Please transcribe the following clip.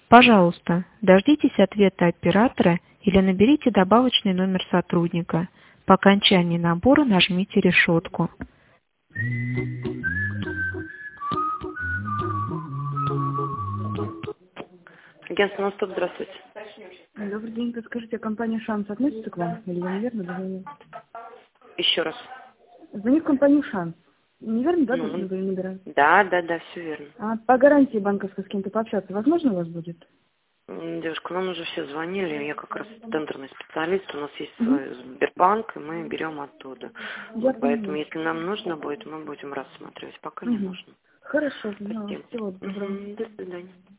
Пожалуйста, дождитесь ответа оператора или наберите добавочный номер сотрудника. По окончании набора нажмите решетку. Агентство «Ностоп», здравствуйте. Добрый день, подскажите, а компания «Шанс» относится к вам? Или я неверно дозвонила? Еще раз. Звоню в компанию «Шанс». Неверно, да, набираю? Да, все верно. А по гарантии банковской с кем-то пообщаться возможно у вас будет? Девушка, нам уже все звонили, я как раз тендерный специалист, у нас есть свой Сбербанк, и мы берем оттуда. Вот, поэтому, если нам нужно будет, мы будем рассматривать, пока не нужно. Хорошо, поняла. Спасибо. Всего доброго. До свидания.